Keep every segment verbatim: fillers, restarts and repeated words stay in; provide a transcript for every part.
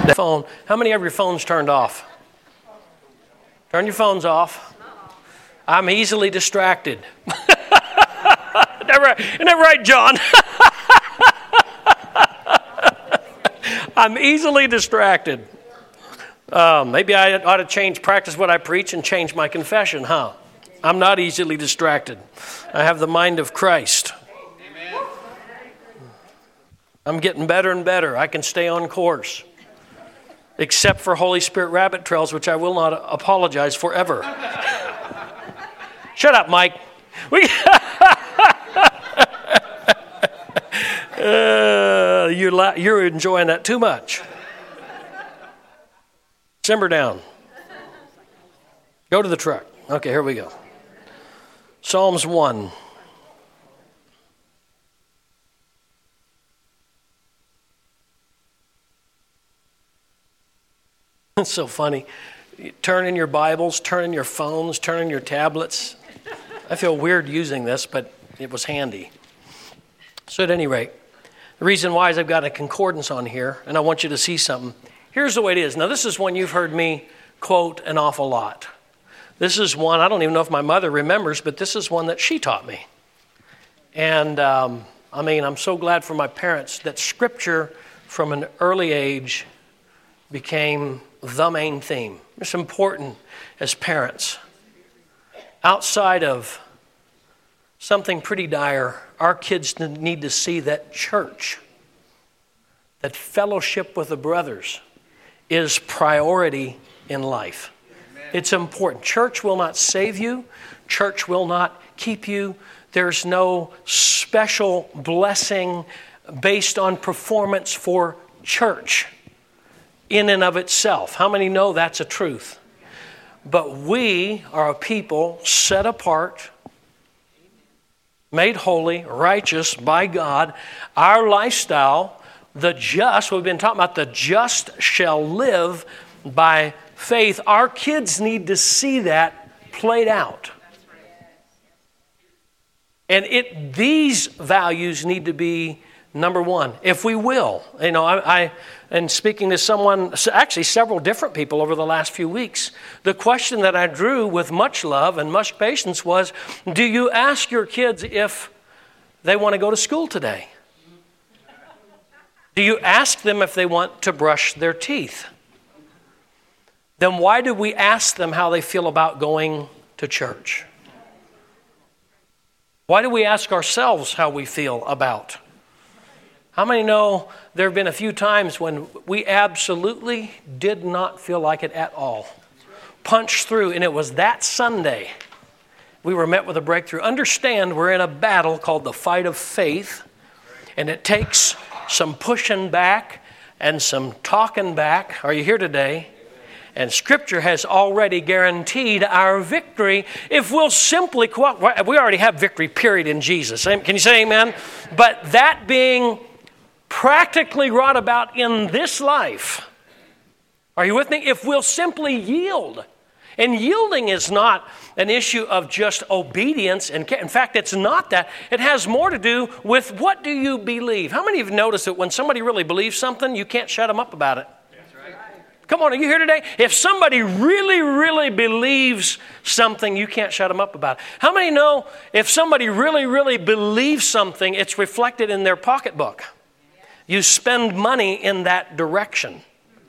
Phone. How many of your phones turned off? Turn your phones off. I'm easily distracted. Isn't that right, Isn't that right, John? I'm easily distracted. Um, maybe I ought to change, practice what I preach and change my confession, huh? I'm not easily distracted. I have the mind of Christ. Amen. I'm getting better and better. I can stay on course. Except for Holy Spirit rabbit trails, which I will not apologize for ever. Shut up, Mike. We uh, you're, la- you're enjoying that too much. Simmer down. Go to the truck. Okay, here we go. Psalms one. It's so funny. You turn in your Bibles, turn in your phones, turn in your tablets. I feel weird using this, but it was handy. So at any rate, the reason why is I've got a concordance on here, and I want you to see something. Here's the way it is. Now, this is one you've heard me quote an awful lot. This is one, I don't even know if my mother remembers, but this is one that she taught me. And, um, I mean, I'm so glad for my parents that Scripture from an early age became the main theme. It's important as parents. Outside of something pretty dire, our kids need to see that church, that fellowship with the brothers is priority in life. Amen. It's important. Church will not save you. Church will not keep you. There's no special blessing based on performance for church in and of itself. How many know that's a truth? But we are a people set apart, made holy, righteous by God. Our lifestyle, the just, we've been talking about the just shall live by faith. Our kids need to see that played out. And it these values need to be number one, if we will. You know, I, I and speaking to someone, actually several different people over the last few weeks, the question that I drew with much love and much patience was, do you ask your kids if they want to go to school today? Do you ask them if they want to brush their teeth? Then why do we ask them how they feel about going to church? Why do we ask ourselves how we feel about? How many know there have been a few times when we absolutely did not feel like it at all? Punched through, and it was that Sunday we were met with a breakthrough. Understand, we're in a battle called the fight of faith, and it takes some pushing back and some talking back. Are you here today? And Scripture has already guaranteed our victory if we'll simply cooperate. We already have victory, period, in Jesus. Can you say amen? But that being practically wrought about in this life, are you with me? If we'll simply yield. And yielding is not an issue of just obedience. And in fact, it's not that. It has more to do with what do you believe? How many of you noticed that when somebody really believes something, you can't shut them up about it? That's right. Come on, are you here today? If somebody really, really believes something, you can't shut them up about it. How many know if somebody really, really believes something, it's reflected in their pocketbook? You spend money in that direction.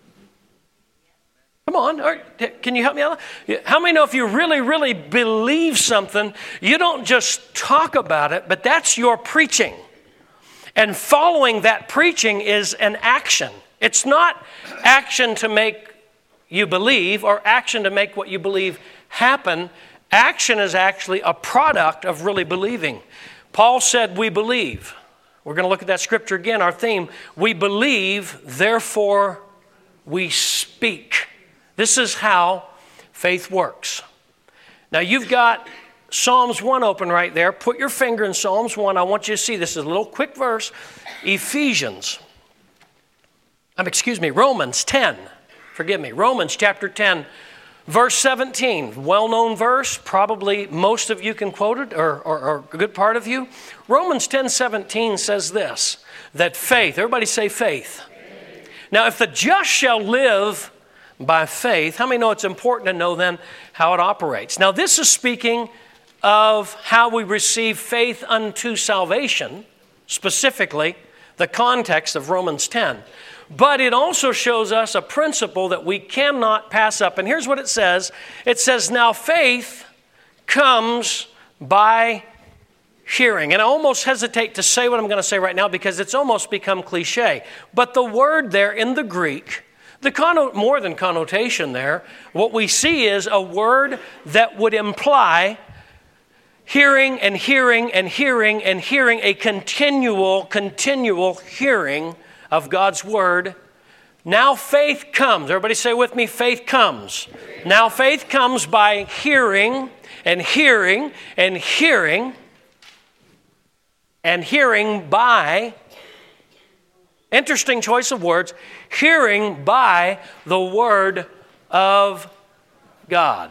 Come on, can you help me out? How many know if you really, really believe something, you don't just talk about it, but that's your preaching. And following that preaching is an action. It's not action to make you believe or action to make what you believe happen. Action is actually a product of really believing. Paul said we believe. We're going to look at that scripture again, our theme. We believe, therefore we speak. This is how faith works. Now you've got Psalms one open right there. Put your finger in Psalms one. I want you to see this is a little quick verse. Ephesians. Um, excuse me, Romans ten. Forgive me. Romans chapter ten, verse seventeen. Well-known verse. Probably most of you can quote it, or, or, or a good part of you. Romans ten seventeen says this, that faith, everybody say faith. Now, if the just shall live by faith, how many know it's important to know then how it operates? Now, this is speaking of how we receive faith unto salvation, specifically the context of Romans ten. But it also shows us a principle that we cannot pass up. And here's what it says. It says, now faith comes by hearing. And I almost hesitate to say what I'm going to say right now because it's almost become cliche. But the word there in the Greek, the conno- more than connotation there, what we see is a word that would imply hearing and hearing and hearing and hearing, a continual, continual hearing of God's word. Now faith comes. Everybody say with me, faith comes. Now faith comes by hearing and hearing and hearing and hearing by, interesting choice of words, hearing by the word of God.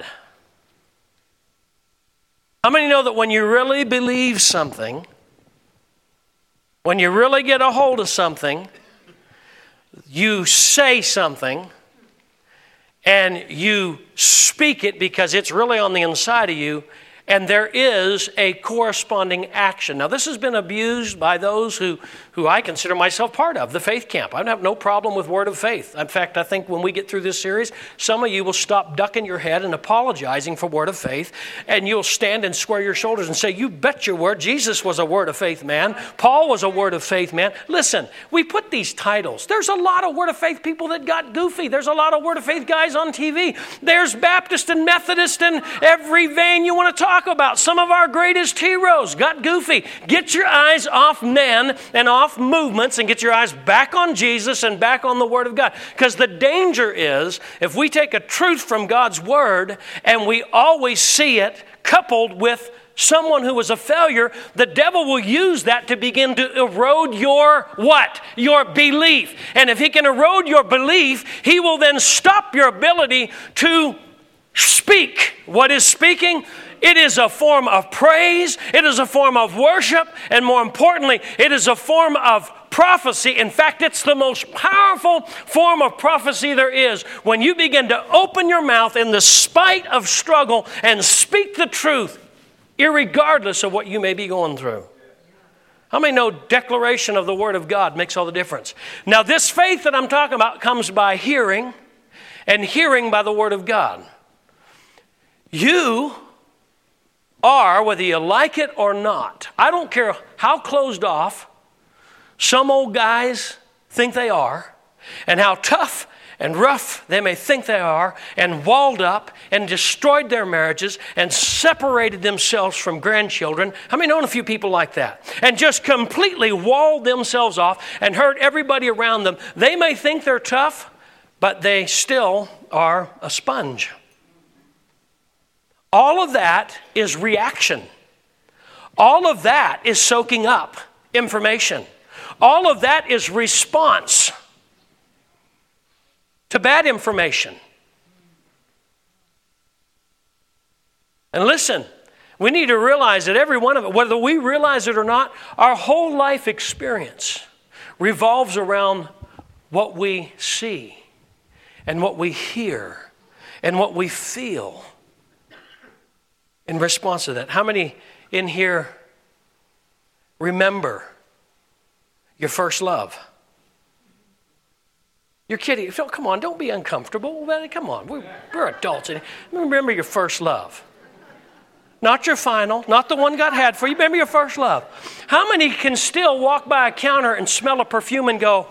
How many know that when you really believe something, when you really get a hold of something, you say something and you speak it because it's really on the inside of you, and there is a corresponding action. Now, this has been abused by those who, who I consider myself part of, the faith camp. I have no problem with word of faith. In fact, I think when we get through this series, some of you will stop ducking your head and apologizing for word of faith, and you'll stand and square your shoulders and say, you bet your word, Jesus was a word of faith man. Paul was a word of faith man. Listen, we put these titles. There's a lot of word of faith people that got goofy. There's a lot of word of faith guys on T V. There's Baptist and Methodist and every vein you want to talk about. Some of our greatest heroes got goofy. Get your eyes off men and off movements and get your eyes back on Jesus and back on the Word of God. Because the danger is, if we take a truth from God's Word and we always see it coupled with someone who was a failure, the devil will use that to begin to erode your what? Your belief. And if he can erode your belief, he will then stop your ability to speak. What is speaking? It is a form of praise. It is a form of worship. And more importantly, it is a form of prophecy. In fact, it's the most powerful form of prophecy there is. When you begin to open your mouth in the spite of struggle and speak the truth, irregardless of what you may be going through. How many know declaration of the Word of God makes all the difference? Now, this faith that I'm talking about comes by hearing, and hearing by the Word of God. You are, whether you like it or not, I don't care how closed off some old guys think they are, and how tough and rough they may think they are, and walled up and destroyed their marriages and separated themselves from grandchildren. How many know a few people like that? And just completely walled themselves off and hurt everybody around them. They may think they're tough, but they still are a sponge. All of that is reaction. All of that is soaking up information. All of that is response to bad information. And listen, we need to realize that every one of it, whether we realize it or not, our whole life experience revolves around what we see and what we hear and what we feel. In response to that, how many in here remember your first love? You're kidding. So, come on, don't be uncomfortable. Come on, we're, we're adults. Remember your first love. Not your final, not the one God had for you. Remember your first love. How many can still walk by a counter and smell a perfume and go,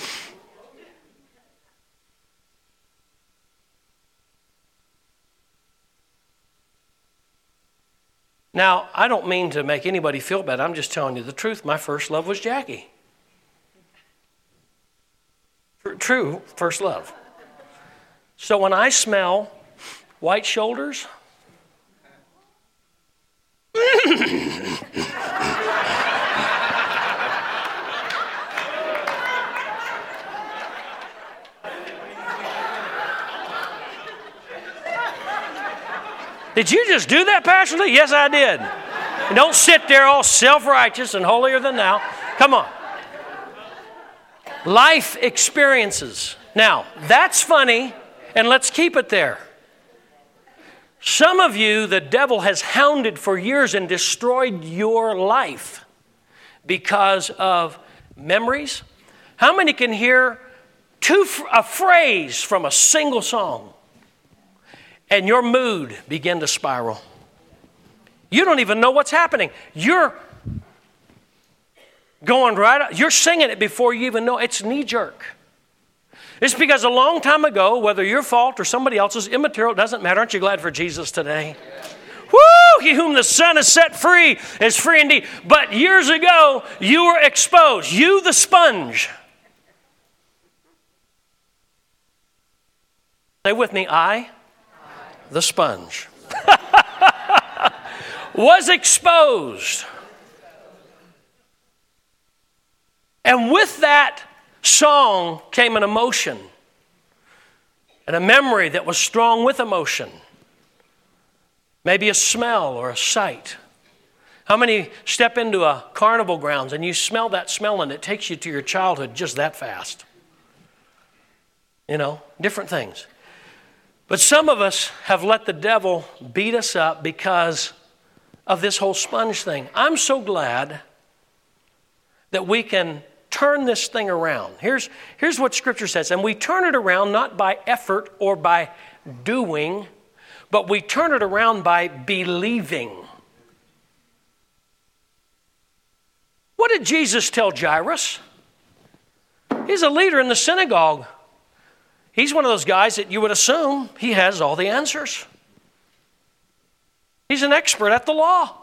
now, I don't mean to make anybody feel bad. I'm just telling you the truth. My first love was Jackie. True, first love. So when I smell white shoulders, did you just do that, Pastor Lee? Yes, I did. And don't sit there all self-righteous and holier than thou. Come on. Life experiences. Now, that's funny, and let's keep it there. Some of you, the devil has hounded for years and destroyed your life because of memories. How many can hear two, a phrase from a single song and your mood begin to spiral? You don't even know what's happening. You're going right up. You're singing it before you even know. It's knee-jerk. It's because a long time ago, whether your fault or somebody else's, immaterial, it doesn't matter. Aren't you glad for Jesus today? Yeah. Woo! He whom the Son has set free is free indeed. But years ago, you were exposed. You, the sponge. Say with me, I, the sponge, was exposed. And with that song came an emotion and a memory that was strong with emotion. Maybe a smell or a sight. How many step into a carnival grounds and you smell that smell and it takes you to your childhood just that fast? You know, different things. But some of us have let the devil beat us up because of this whole sponge thing. I'm so glad that we can turn this thing around. Here's, here's what Scripture says. And we turn it around not by effort or by doing, but we turn it around by believing. What did Jesus tell Jairus? He's a leader in the synagogue. He's one of those guys that you would assume he has all the answers. He's an expert at the law.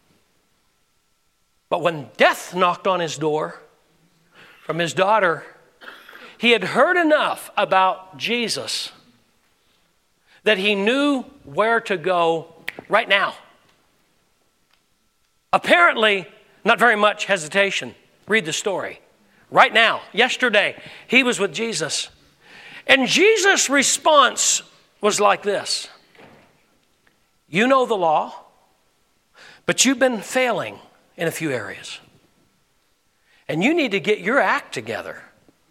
But when death knocked on his door from his daughter, he had heard enough about Jesus that he knew where to go right now. Apparently, not very much hesitation. Read the story. Right now, yesterday, he was with Jesus. And Jesus' response was like this. You know the law, but you've been failing in a few areas. And you need to get your act together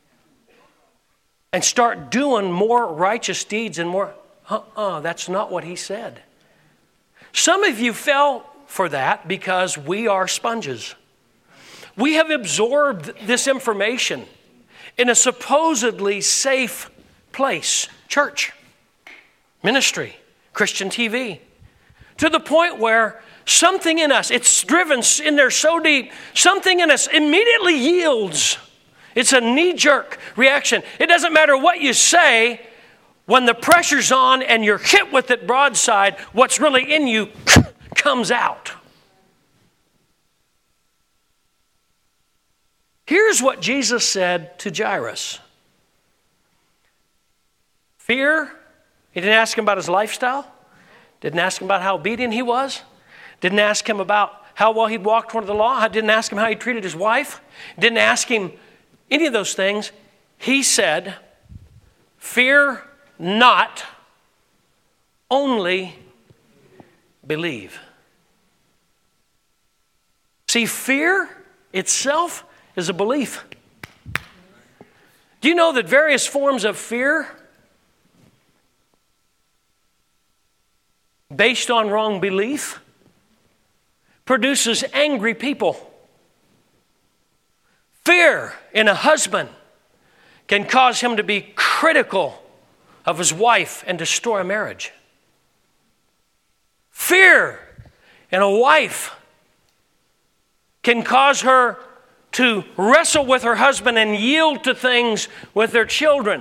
and start doing more righteous deeds and more. Uh-uh, that's not what he said. Some of you fell for that because we are sponges. We have absorbed this information in a supposedly safe place, church, ministry, Christian T V, to the point where something in us, it's driven in there so deep, something in us immediately yields. It's a knee-jerk reaction. It doesn't matter what you say, when the pressure's on and you're hit with it broadside, what's really in you comes out. Here's what Jesus said to Jairus. Fear, he didn't ask him about his lifestyle, didn't ask him about how obedient he was, didn't ask him about how well he'd walked toward the law, didn't ask him how he treated his wife, didn't ask him any of those things. He said, fear not, only believe. See, fear itself is a belief. Do you know that various forms of fear based on wrong belief produces angry people? Fear in a husband can cause him to be critical of his wife and destroy a marriage. Fear in a wife can cause her to wrestle with her husband and yield to things with their children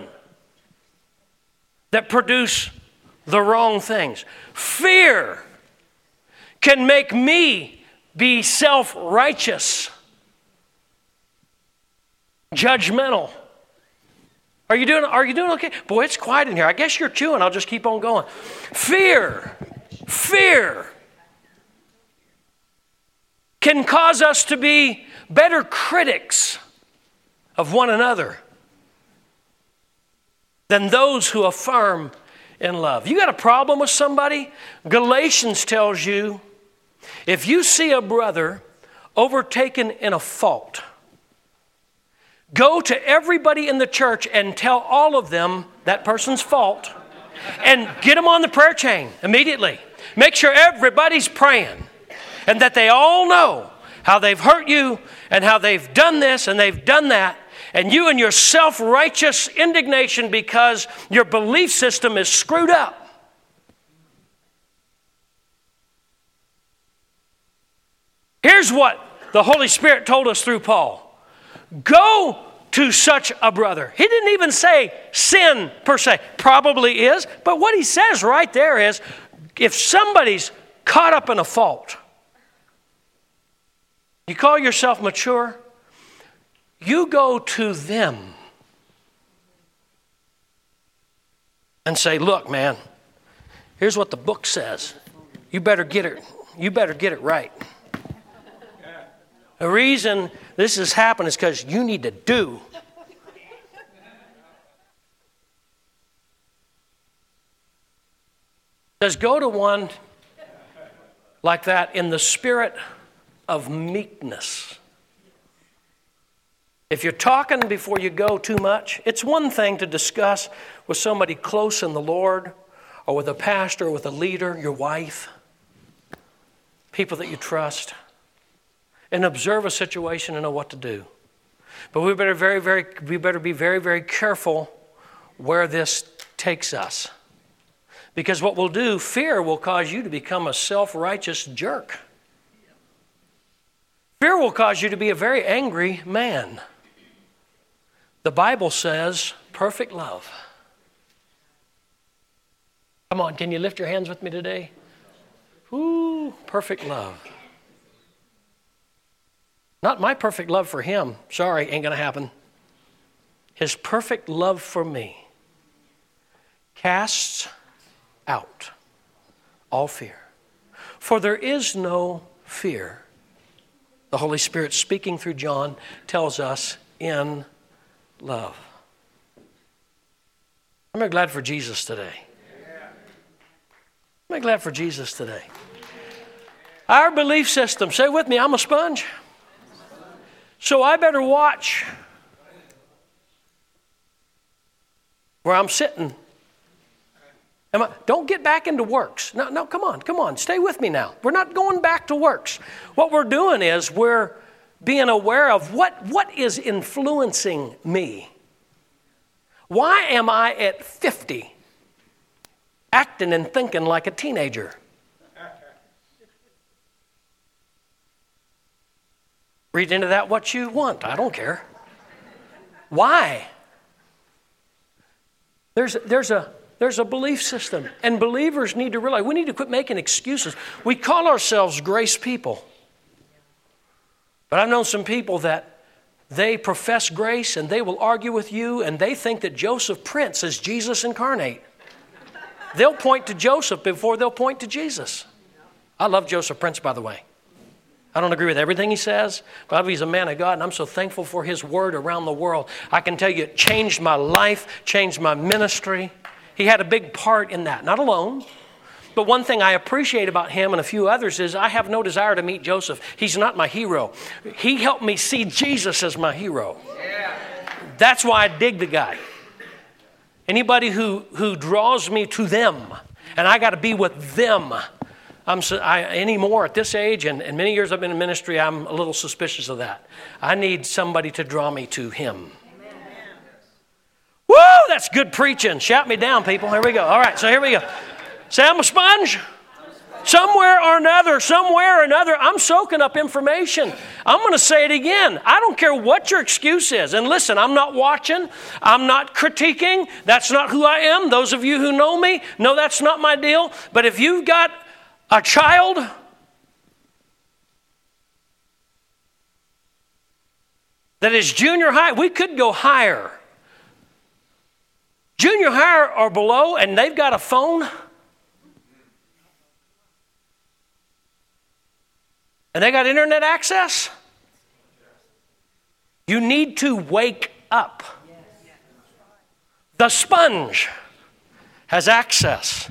that produce the wrong things. Fear can make me be self-righteous, judgmental. Are you doing, are you doing okay? Boy, it's quiet in here. I guess you're chewing. I'll just keep on going. Fear, fear can cause us to be better critics of one another than those who affirm in love. You got a problem with somebody? Galatians tells you, if you see a brother overtaken in a fault, Go to everybody in the church and tell all of them that person's fault and get them on the prayer chain immediately. Make sure everybody's praying and that they all know how they've hurt you and how they've done this and they've done that. And you and your self-righteous indignation because your belief system is screwed up. Here's what the Holy Spirit told us through Paul. Go to such a brother. He didn't even say sin per se. Probably is. But what he says right there is, if somebody's caught up in a fault, you call yourself mature, you go to them and say, look, man, here's what the book says. You better get it. You better get it right. The reason this has happened is because you need to do. Says go to one like that in the spirit of meekness. If you're talking before you go too much, it's one thing to discuss with somebody close in the Lord or with a pastor or with a leader, your wife, people that you trust, and observe a situation and know what to do. But we better very, very, we better be very, very careful where this takes us. Because what we'll do, fear will cause you to become a self-righteous jerk. Fear will cause you to be a very angry man. The Bible says perfect love. Come on, can you lift your hands with me today? Ooh, perfect love. Not my perfect love for him. Sorry, ain't going to happen. His perfect love for me casts out all fear. For there is no fear. The Holy Spirit speaking through John tells us in love. I'm glad for Jesus today. I'm glad for Jesus today. Our belief system, say with me, I'm a sponge. So I better watch where I'm sitting. Am I, don't get back into works. No, no, come on, come on. Stay with me now. We're not going back to works. What we're doing is we're being aware of what, what is influencing me. Why am I at fifty acting and thinking like a teenager? Read into that what you want. I don't care. Why? There's, there's, a, there's a belief system. And believers need to realize we need to quit making excuses. We call ourselves grace people. But I've known some people that they profess grace and they will argue with you and they think that Joseph Prince is Jesus incarnate. They'll point to Joseph before they'll point to Jesus. I love Joseph Prince, by the way. I don't agree with everything he says, but he's a man of God, and I'm so thankful for his word around the world. I can tell you it changed my life, changed my ministry. He had a big part in that, not alone. But one thing I appreciate about him and a few others is I have no desire to meet Joseph. He's not my hero. He helped me see Jesus as my hero. Yeah. That's why I dig the guy. Anybody who, who draws me to them, and I got to be with them. I'm so, I, anymore at this age, and, and many years I've been in ministry, I'm a little suspicious of that. I need somebody to draw me to him. Amen. Woo, that's good preaching. Shout me down, people. Here we go. All right, so here we go. Say, I'm a sponge. Somewhere or another, somewhere or another, I'm soaking up information. I'm going to say it again. I don't care what your excuse is. And listen, I'm not watching. I'm not critiquing. That's not who I am. Those of you who know me know that's not my deal. But if you've got a child that is junior high, we could go higher. Junior high or below, and they've got a phone. And they got internet access. You need to wake up. The sponge has access.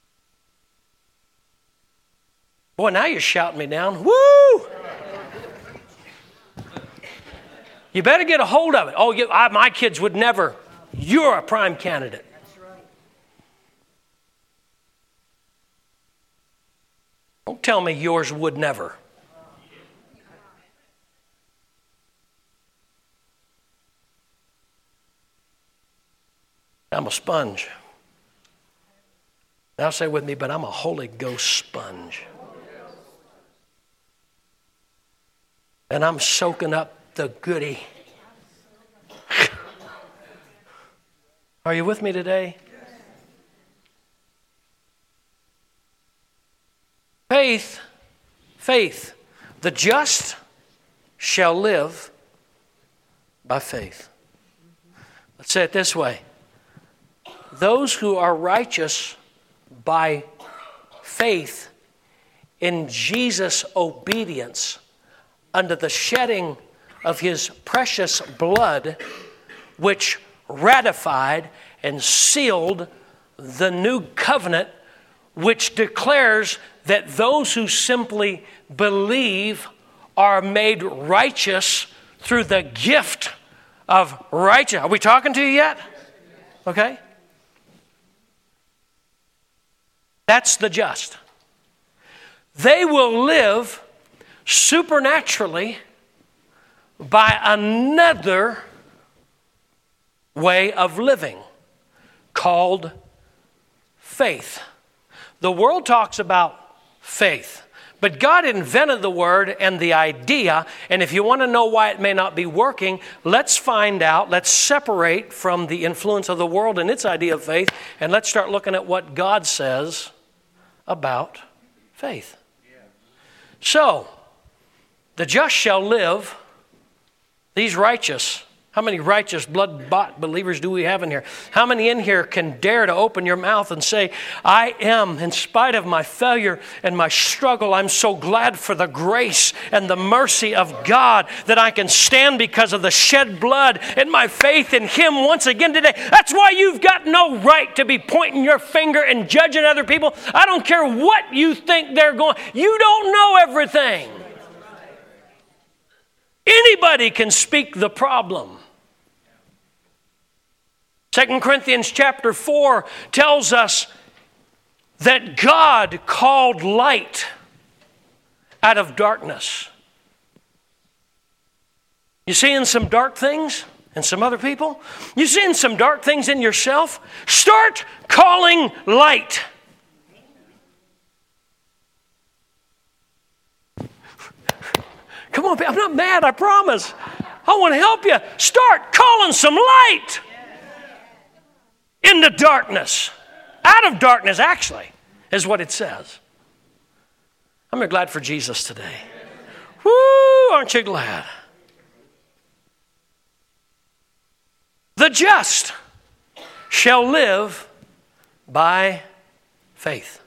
Boy, now you're shouting me down. Woo! You better get a hold of it. Oh, you, I, my kids would never. You're a prime candidate. Don't tell me yours would never. I'm a sponge. Now say with me, but I'm a Holy Ghost sponge. And I'm soaking up the goody. Are you with me today? Faith, faith. The just shall live by faith. Let's say it this way. Those who are righteous by faith in Jesus' obedience under the shedding of his precious blood, which ratified and sealed the new covenant, which declares that those who simply believe are made righteous through the gift of righteousness. Are we talking to you yet? Okay. That's the just. They will live supernaturally by another way of living called faith. The world talks about faith, but God invented the word and the idea, and if you want to know why it may not be working, let's find out, let's separate from the influence of the world and its idea of faith, and let's start looking at what God says about faith. So, the just shall live, these righteous. How many righteous, blood-bought believers do we have in here? How many in here can dare to open your mouth and say, I am, in spite of my failure and my struggle, I'm so glad for the grace and the mercy of God that I can stand because of the shed blood and my faith in Him once again today. That's why you've got no right to be pointing your finger and judging other people. I don't care what you think they're going. You don't know everything. Anybody can speak the problem. Second Corinthians chapter four tells us that God called light out of darkness. You seeing some dark things in some other people? You seeing some dark things in yourself? Start calling light. Come on, I'm not mad, I promise. I want to help you. Start calling some light into darkness. Out of darkness, actually, is what it says. I'm glad for Jesus today. Woo, aren't you glad? The just shall live by faith.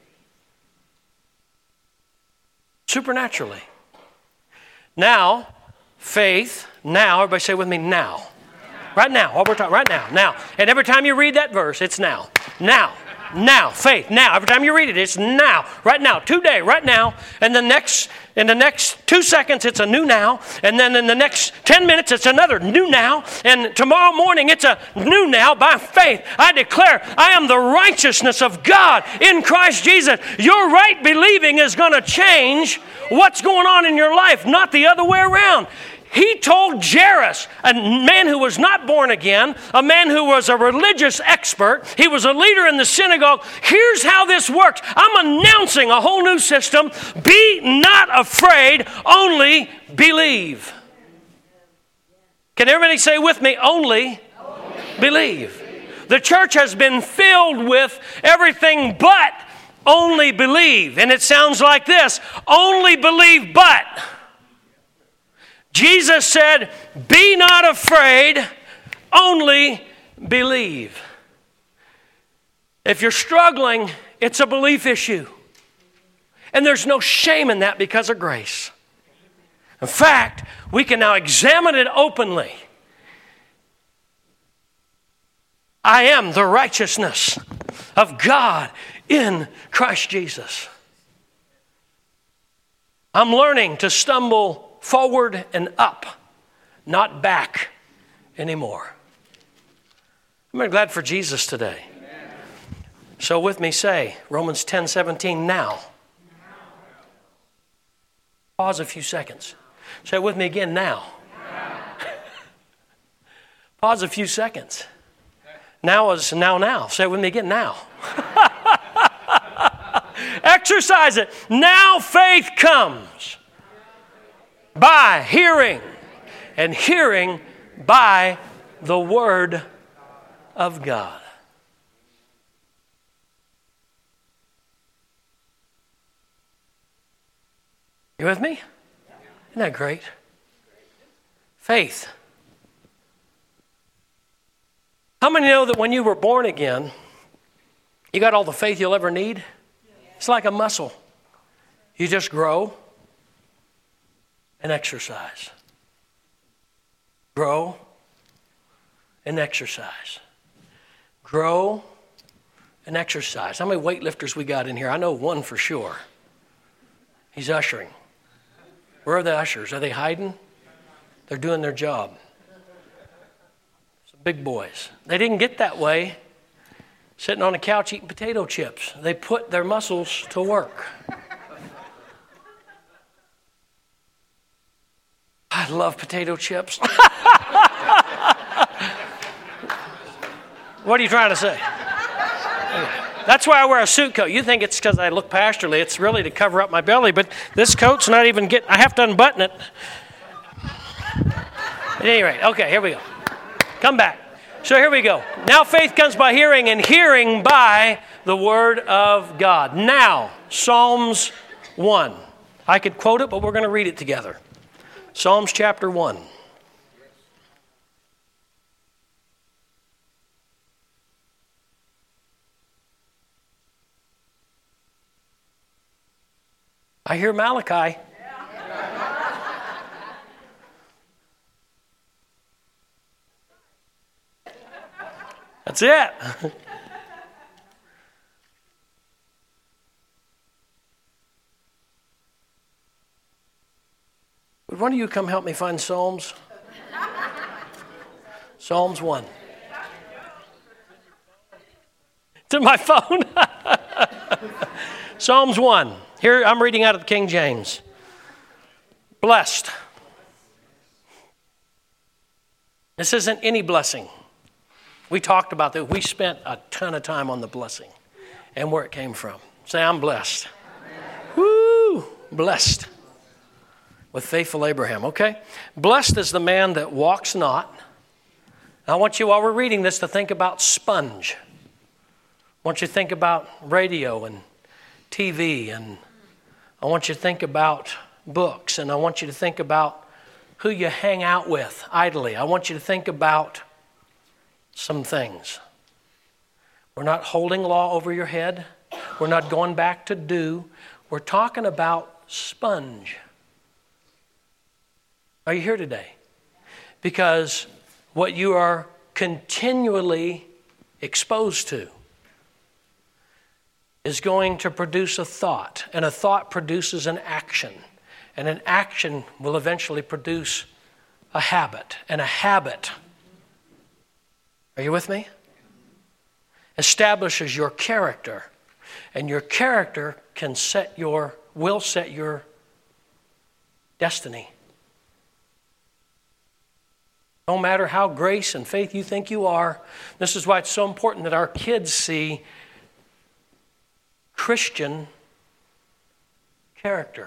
Supernaturally. Now, faith, now, everybody say with me, now. Right now, what we're talking, right now, now. And every time you read that verse, it's now. Now, now, faith, now. Every time you read it, it's now. Right now, today, right now. And the next, in the next two seconds, it's a new now. And then in the next ten minutes, it's another new now. And tomorrow morning, it's a new now by faith. I declare, I am the righteousness of God in Christ Jesus. Your right believing is going to change what's going on in your life, not the other way around. He told Jairus, a man who was not born again, a man who was a religious expert, he was a leader in the synagogue, here's how this works. I'm announcing a whole new system. Be not afraid, only believe. Can everybody say with me, only, only believe. The church has been filled with everything but only believe. And it sounds like this, only believe but. Jesus said, be not afraid, only believe. If you're struggling, it's a belief issue. And there's no shame in that because of grace. In fact, we can now examine it openly. I am the righteousness of God in Christ Jesus. I'm learning to stumble forward and up, not back anymore. I'm glad for Jesus today. So with me say, Romans ten seventeen, now. Pause a few seconds. Say it with me again, now. now. Pause a few seconds. Now is now, now. Say it with me again, now. Exercise it. Now faith comes by hearing, and hearing by the Word of God. You with me? Isn't that great? Faith. How many know that when you were born again, you got all the faith you'll ever need? It's like a muscle. You just grow and exercise. Grow and exercise. Grow and exercise. How many weightlifters we got in here? I know one for sure. He's ushering. Where are the ushers? Are they hiding? They're doing their job. Some big boys. They didn't get that way sitting on a couch eating potato chips. They put their muscles to work. I love potato chips. What are you trying to say? That's why I wear a suit coat. You think it's because I look pastorally. It's really to cover up my belly, but this coat's not even get. I have to unbutton it. At any rate, okay, here we go. Come back. So here we go. Now faith comes by hearing, and hearing by the Word of God. Now, Psalms one. I could quote it, but we're going to read it together. Psalms chapter one. I hear Malachi. That's it. Would one of you come help me find Psalms? Psalms one. It's in my phone. Psalms one. Here, I'm reading out of the King James. Blessed. This isn't any blessing. We talked about that. We spent a ton of time on the blessing and where it came from. Say, I'm blessed. Woo! Blessed. With faithful Abraham, okay? Blessed is the man that walks not. I want you, while we're reading this, to think about sponge. I want you to think about radio and T V, and I want you to think about books, and I want you to think about who you hang out with idly. I want you to think about some things. We're not holding law over your head. We're not going back to do. We're talking about sponge. Are you here today? Because what you are continually exposed to is going to produce a thought, and a thought produces an action, and an action will eventually produce a habit, and a habit, are you with me? Establishes your character, and your character can set your, will set your destiny. No matter how grace and faith you think you are, this is why it's so important that our kids see Christian character.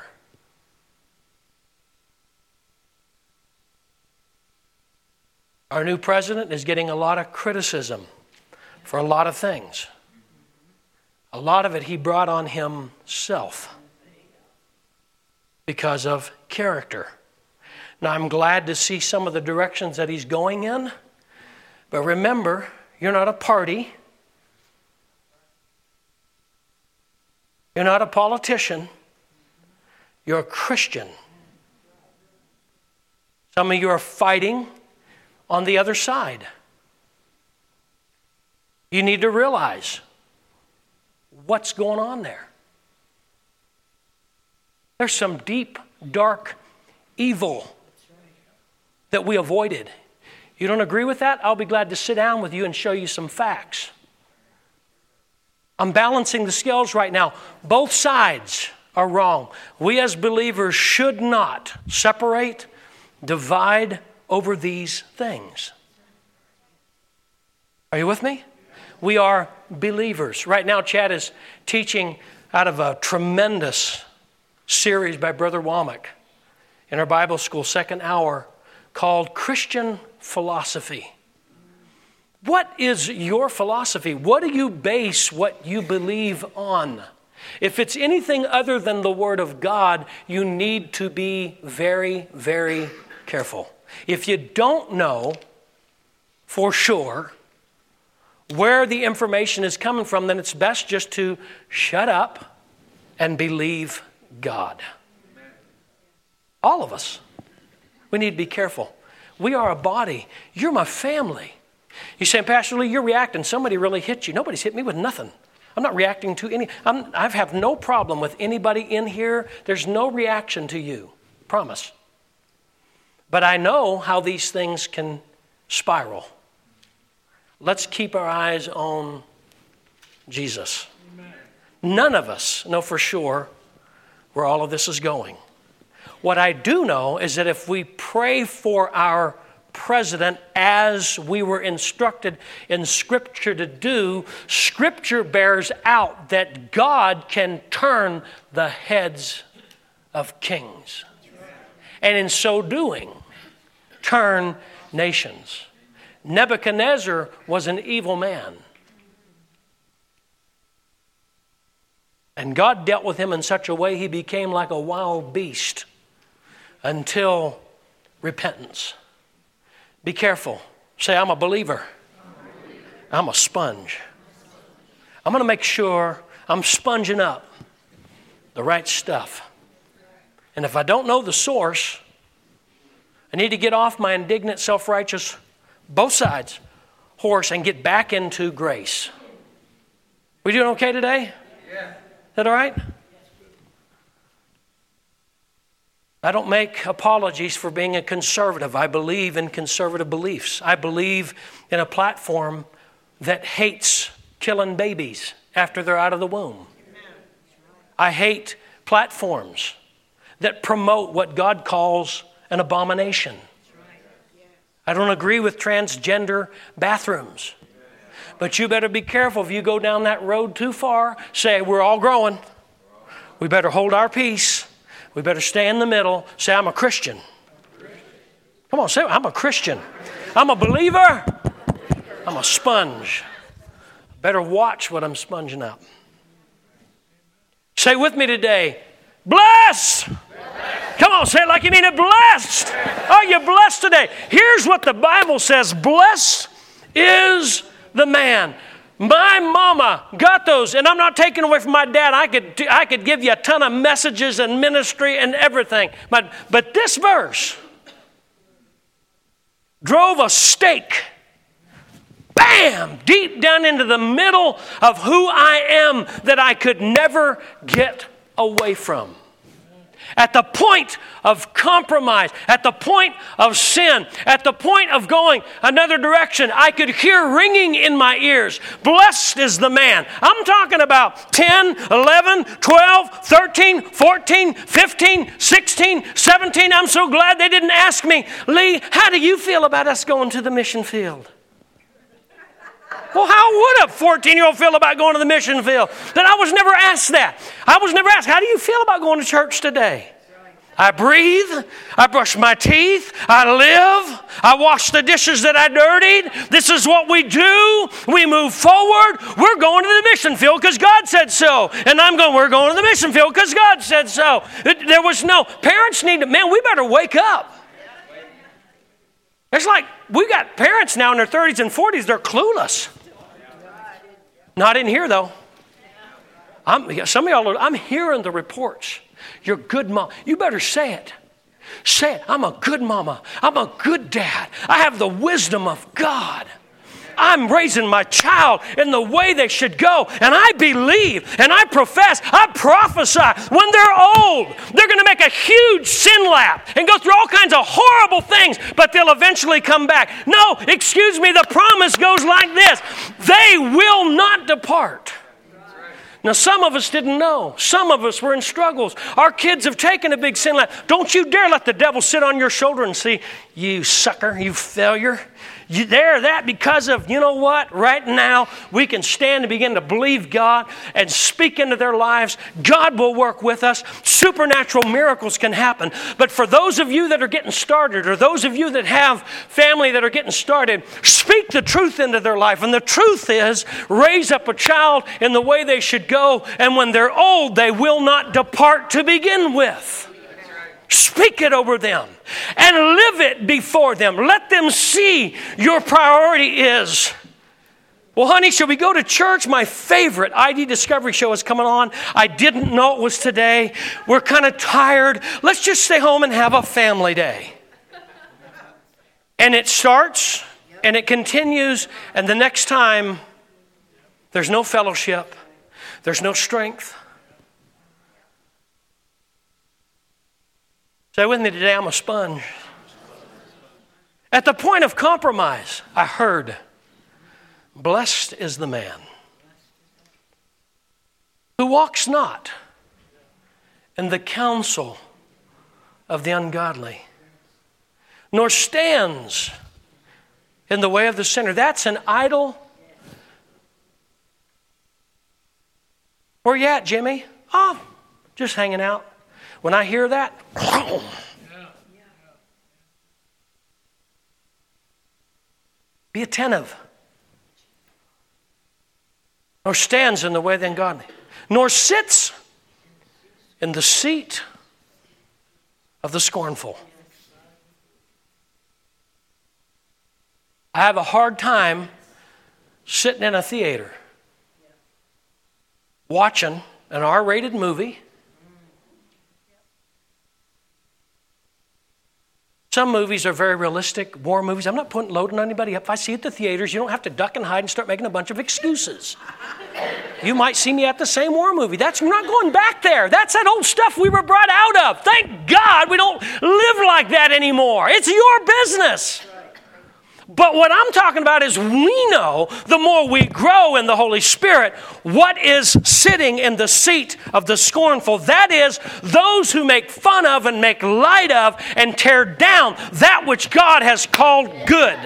Our new president is getting a lot of criticism for a lot of things. A lot of it he brought on himself because of character. Now, I'm glad to see some of the directions that he's going in, but remember, you're not a party. You're not a politician. You're a Christian. Some of you are fighting on the other side. You need to realize what's going on there. There's some deep, dark evil that we avoided. You don't agree with that? I'll be glad to sit down with you and show you some facts. I'm balancing the scales right now. Both sides are wrong. We as believers should not separate, divide over these things. Are you with me? We are believers. Right now, Chad is teaching out of a tremendous series by Brother Womack in our Bible school second hour called Christian Philosophy. What is your philosophy? What do you base what you believe on? If it's anything other than the Word of God, you need to be very, very careful. If you don't know for sure where the information is coming from, then it's best just to shut up and believe God. All of us. We need to be careful. We are a body. You're my family. You say, Pastor Lee, you're reacting. Somebody really hit you. Nobody's hit me with nothing. I'm not reacting to any. I'm, I have no problem with anybody in here. There's no reaction to you. Promise. But I know how these things can spiral. Let's keep our eyes on Jesus. Amen. None of us know for sure where all of this is going. What I do know is that if we pray for our president as we were instructed in Scripture to do, Scripture bears out that God can turn the heads of kings. And in so doing, turn nations. Nebuchadnezzar was an evil man. And God dealt with him in such a way he became like a wild beast until repentance. Be careful. Say, I'm a believer. I'm a sponge. I'm going to make sure I'm sponging up the right stuff. And if I don't know the source, I need to get off my indignant, self-righteous, both sides, horse and get back into grace. We doing okay today? Yeah. Is that all right? I don't make apologies for being a conservative. I believe in conservative beliefs. I believe in a platform that hates killing babies after they're out of the womb. I hate platforms that promote what God calls an abomination. I don't agree with transgender bathrooms. But you better be careful if you go down that road too far. Say, we're all growing. We better hold our peace. We better stay in the middle. Say, I'm a Christian. Come on, say, I'm a Christian. I'm a believer. I'm a sponge. Better watch what I'm sponging up. Say with me today, bless. Come on, say it like you mean it. Blessed. Are you blessed today? Here's what the Bible says. Blessed is the man. My mama got those, and I'm not taking away from my dad. I could I could give you a ton of messages and ministry and everything. But, but this verse drove a stake, bam, deep down into the middle of who I am that I could never get away from. At the point of compromise, at the point of sin, at the point of going another direction, I could hear ringing in my ears. Blessed is the man. I'm talking about ten, eleven, twelve, thirteen, fourteen, fifteen, sixteen, seventeen. I'm so glad they didn't ask me, Lee, how do you feel about us going to the mission field? Well, how would a fourteen-year-old feel about going to the mission field? Then I was never asked that. I was never asked, how do you feel about going to church today? I breathe. I brush my teeth. I live. I wash the dishes that I dirtied. This is what we do. We move forward. We're going to the mission field because God said so. And I'm going, we're going to the mission field because God said so. It, there was no, parents need to, man, we better wake up. It's like, we got parents now in their thirties and forties, they're clueless. Not in here, though. I'm, some of y'all, are, I'm hearing the reports. You're a good mom. You better say it. Say it. I'm a good mama. I'm a good dad. I have the wisdom of God. I'm raising my child in the way they should go. And I believe and I profess, I prophesy, when they're old, they're going to make a huge sin lap and go through all kinds of horrible things, but they'll eventually come back. No, excuse me, the promise goes like this. They will not depart. Now, some of us didn't know. Some of us were in struggles. Our kids have taken a big sin lap. Don't you dare let the devil sit on your shoulder and say, you sucker, you failure. You, they're that because of, you know what? Right now, we can stand and begin to believe God and speak into their lives. God will work with us. Supernatural miracles can happen. But for those of you that are getting started, or those of you that have family that are getting started, speak the truth into their life. And the truth is, raise up a child in the way they should go. And when they're old, they will not depart to begin with. Speak it over them and live it before them. Let them see your priority is, well, honey, should we go to church? My favorite I D Discovery show is coming on. I didn't know it was today. We're kind of tired. Let's just stay home and have a family day. And it starts and it continues. And the next time, there's no fellowship. There's no strength. Say with me today, I'm a sponge. At the point of compromise, I heard, blessed is the man who walks not in the counsel of the ungodly, nor stands in the way of the sinner. That's an idle. Where you at, Jimmy? Oh, just hanging out. When I hear that, be attentive. Nor stands in the way of the ungodly, nor sits in the seat of the scornful. I have a hard time sitting in a theater watching an R-rated movie. Some movies are very realistic, war movies. I'm not putting loading on anybody up. If I see you at the theaters, you don't have to duck and hide and start making a bunch of excuses. You might see me at the same war movie. That's, we're not going back there. That's that old stuff we were brought out of. Thank God we don't live like that anymore. It's your business. But what I'm talking about is we know the more we grow in the Holy Spirit, what is sitting in the seat of the scornful. That is, those who make fun of and make light of and tear down that which God has called good.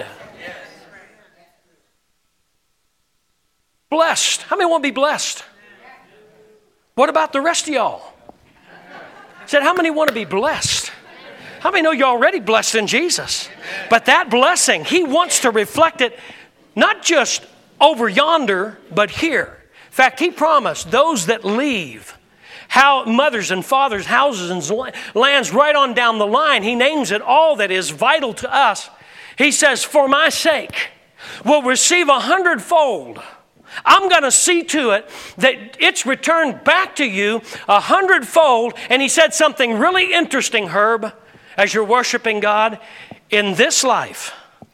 Blessed. How many want to be blessed? What about the rest of y'all? I said, how many want to be blessed? How many know you're already blessed in Jesus? But that blessing, He wants to reflect it not just over yonder, but here. In fact, He promised those that leave, how mothers and fathers, houses and lands right on down the line, He names it all that is vital to us. He says, for my sake, will receive a hundredfold. I'm going to see to it that it's returned back to you a hundredfold. And He said something really interesting, Herb, as you're worshiping God, in this life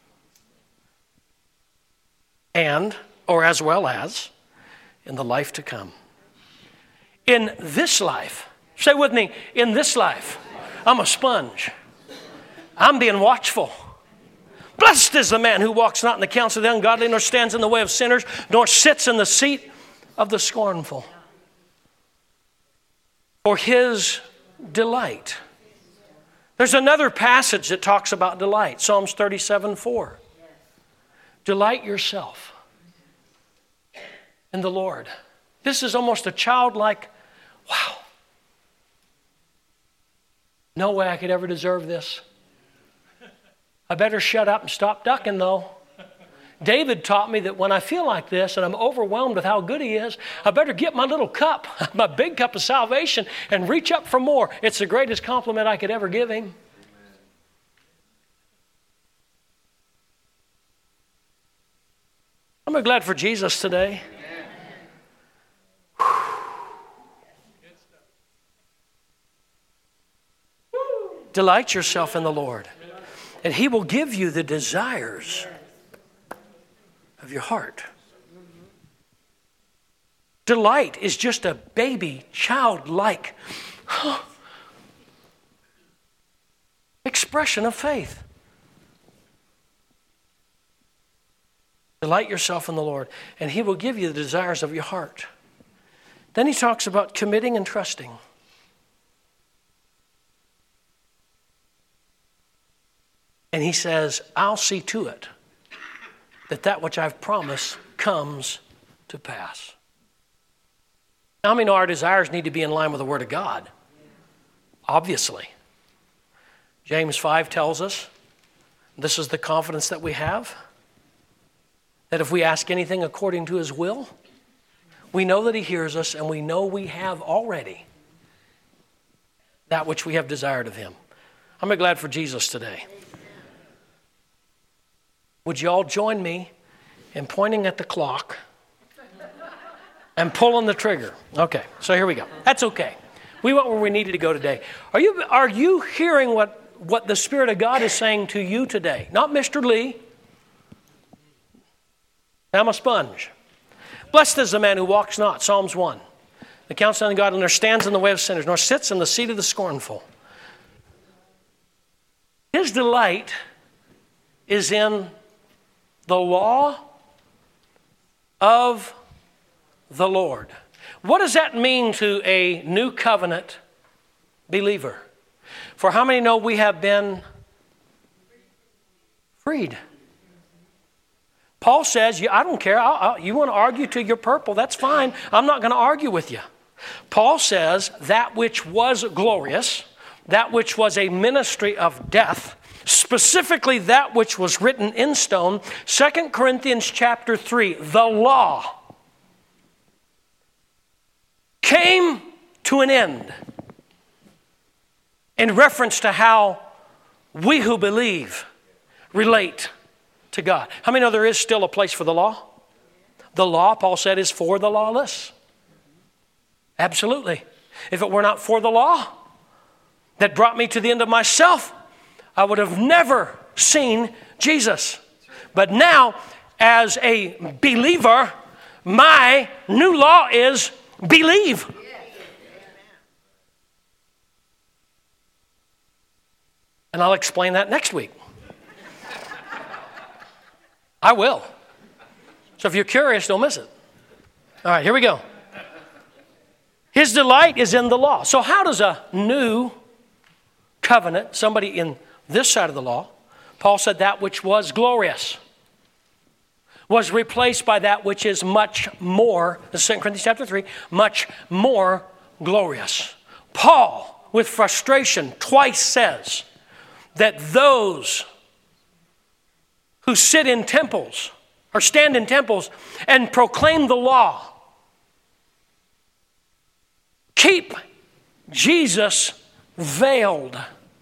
and, or as well as, in the life to come. In this life, say with me, in this life, I'm a sponge. I'm being watchful. Blessed is the man who walks not in the counsel of the ungodly, nor stands in the way of sinners, nor sits in the seat of the scornful. For his delight. There's another passage that talks about delight. Psalms thirty-seven four. Delight yourself in the Lord. This is almost a childlike, wow. No way I could ever deserve this. I better shut up and stop ducking, though. David taught me that when I feel like this and I'm overwhelmed with how good He is, I better get my little cup, my big cup of salvation, and reach up for more. It's the greatest compliment I could ever give Him. I'm glad for Jesus today. Delight yourself in the Lord, and He will give you the desires of your heart. Delight is just a baby, childlike expression of faith. Delight yourself in the Lord, and He will give you the desires of your heart. Then he talks about committing and trusting. And he says, I'll see to it that that which I've promised comes to pass. Now, I mean, our desires need to be in line with the Word of God. Obviously. James five tells us, this is the confidence that we have, that if we ask anything according to His will, we know that He hears us, and we know we have already that which we have desired of Him. I'm glad for Jesus today. Would you all join me in pointing at the clock and pulling the trigger? Okay, so here we go. That's okay. We went where we needed to go today. Are you, are you hearing what, what the Spirit of God is saying to you today? Not Mister Lee. I'm a sponge. Blessed is the man who walks not, Psalms one. The counsel of God, nor stands in the way of sinners, nor sits in the seat of the scornful. His delight is in the law of the Lord. What does that mean to a new covenant believer? For how many know we have been freed? Paul says, I don't care. I'll, I'll, you want to argue till you're purple, that's fine. I'm not going to argue with you. Paul says that which was glorious, that which was a ministry of death, specifically that which was written in stone, Second Corinthians chapter three, the law came to an end in reference to how we who believe relate to God. How many know there is still a place for the law? The law, Paul said, is for the lawless. Absolutely. If it were not for the law that brought me to the end of myself, I would have never seen Jesus. But now, as a believer, my new law is believe. And I'll explain that next week. I will. So if you're curious, don't miss it. All right, here we go. His delight is in the law. So how does a new covenant, somebody in this side of the law, Paul said that which was glorious was replaced by that which is much more, this is Second Corinthians chapter three, much more glorious. Paul, with frustration, twice says that those who sit in temples or stand in temples and proclaim the law keep Jesus veiled.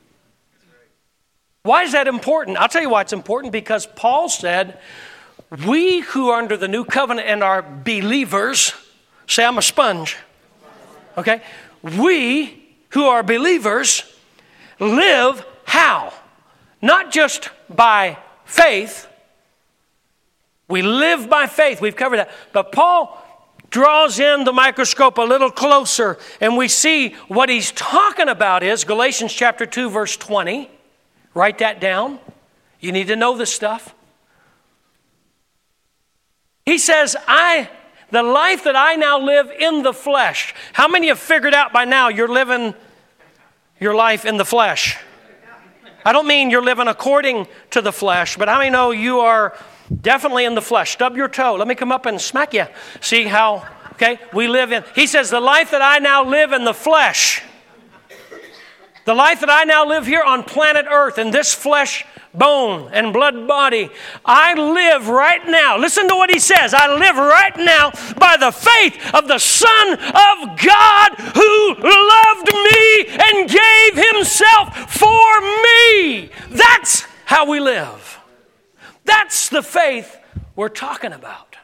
Why is that important? I'll tell you why it's important. Because Paul said, we who are under the new covenant and are believers, say I'm a sponge, okay? We who are believers live how? Not just by faith. We live by faith. We've covered that. But Paul draws in the microscope a little closer, and we see what he's talking about is Galatians chapter two, verse twenty. Write that down. You need to know this stuff. He says, I, the life that I now live in the flesh. How many have figured out by now you're living your life in the flesh? I don't mean you're living according to the flesh, but how many know you are definitely in the flesh? Stub your toe. Let me come up and smack you. See how, okay, we live in. He says, the life that I now live in the flesh, the life that I now live here on planet Earth in this flesh, bone, and blood body, I live right now. Listen to what he says. I live right now by the faith of the Son of God who loved me and gave himself for me. That's how we live. That's the faith we're talking about.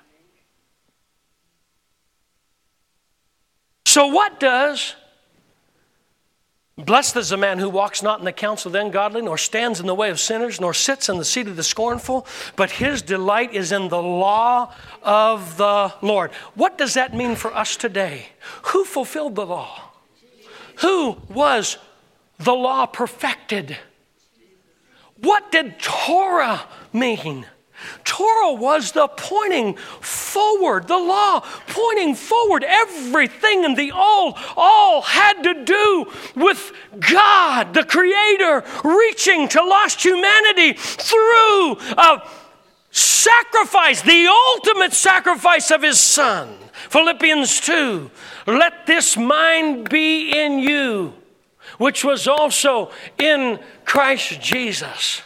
So what does Blessed is the man who walks not in the counsel of the ungodly, nor stands in the way of sinners, nor sits in the seat of the scornful, but his delight is in the law of the Lord. What does that mean for us today? Who fulfilled the law? Who was the law perfected? What did Torah mean? Torah was the pointing forward, the law pointing forward. Everything in the old all had to do with God, the Creator, reaching to lost humanity through a sacrifice, the ultimate sacrifice of His Son. Philippians two, let this mind be in you, which was also in Christ Jesus,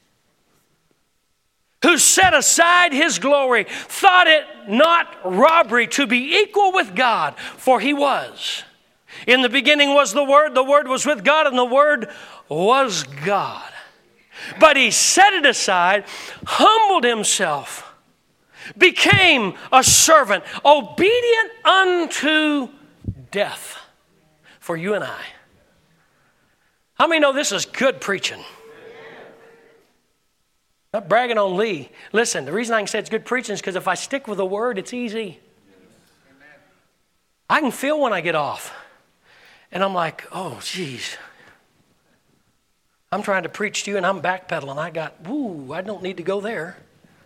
who set aside His glory, thought it not robbery to be equal with God, for He was. In the beginning was the Word, the Word was with God, and the Word was God. But He set it aside, humbled Himself, became a servant, obedient unto death for you and I. How many know this is good preaching? Not bragging on Lee. Listen, the reason I can say it's good preaching is because if I stick with the word, it's easy. I can feel when I get off. And I'm like, oh, geez. I'm trying to preach to you and I'm backpedaling. I got, woo, I don't need to go there.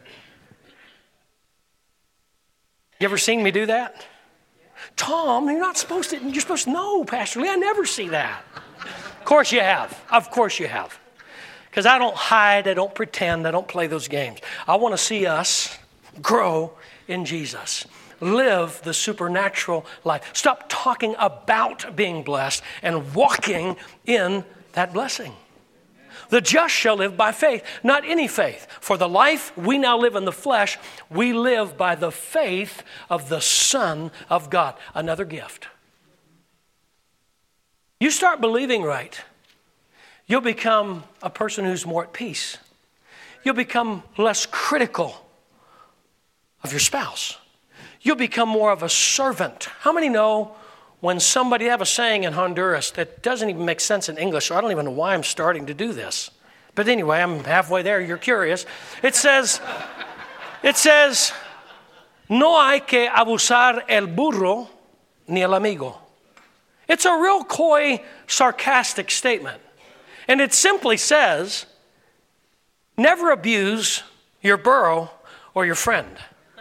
You ever seen me do that? Tom, you're not supposed to, you're supposed to know, Pastor Lee, I never see that. Of course you have. Of course you have. Because I don't hide, I don't pretend, I don't play those games. I want to see us grow in Jesus. Live the supernatural life. Stop talking about being blessed and walking in that blessing. The just shall live by faith, not any faith. For the life we now live in the flesh, we live by the faith of the Son of God. Another gift. You start believing right, you'll become a person who's more at peace. You'll become less critical of your spouse. You'll become more of a servant. How many know when somebody, they have a saying in Honduras that doesn't even make sense in English, so I don't even know why I'm starting to do this. But anyway, I'm halfway there, you're curious. It says, it says, no hay que abusar el burro ni el amigo. It's a real coy, sarcastic statement. And it simply says, never abuse your burro or your friend.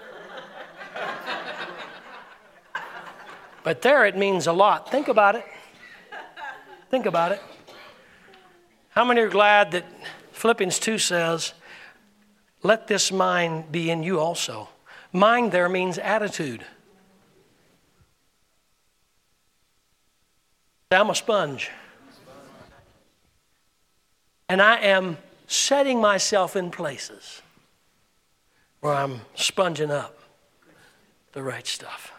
But there it means a lot. Think about it. Think about it. How many are glad that Philippians two says, let this mind be in you also? Mind there means attitude. I'm a sponge. And I am setting myself in places where I'm sponging up the right stuff.